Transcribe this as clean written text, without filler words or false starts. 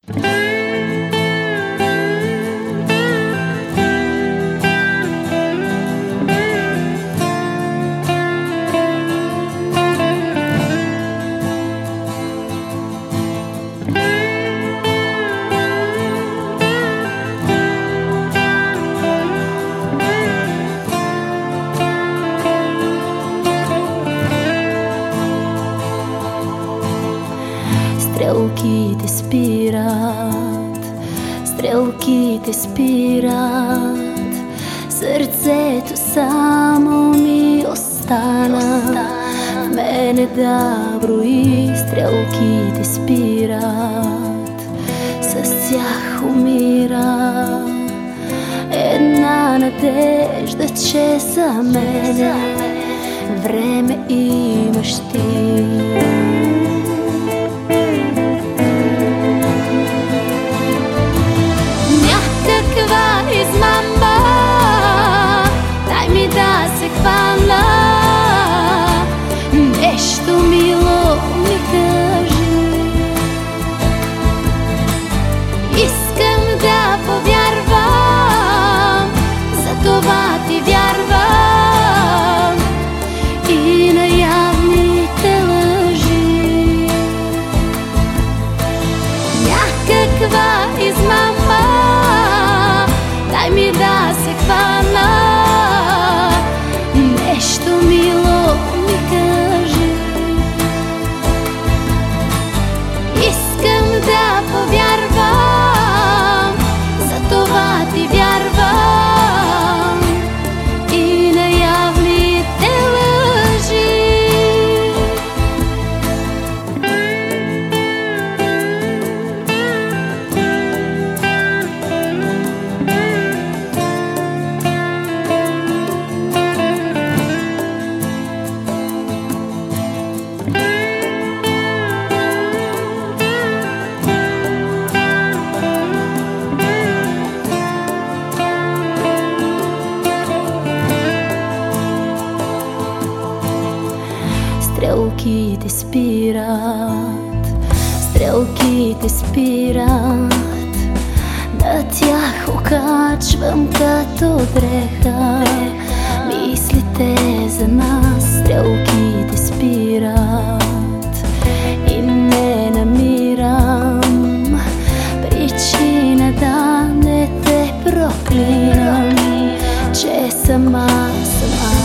Стрелките спират, стрелките спират, сърцето само ми остана в мене да брои. Стрелките спират, с тях умира една надежда, че за мене време имаш ти. Измама, дай ми да се хвана, нещо мило ми кажи. Искам да повярвам, затова ти вярвам и на явните лъжи. Някаква измама, дай ми да се хвана, нещо мило ми кажи. Искам да повярвам, затова ти вярвам и на явните лъжи. Стрелките спират, стрелките спират, на тях окачвам като дреха мислите за нас. Стрелките спират и не намирам причина да не те проклинам, че сама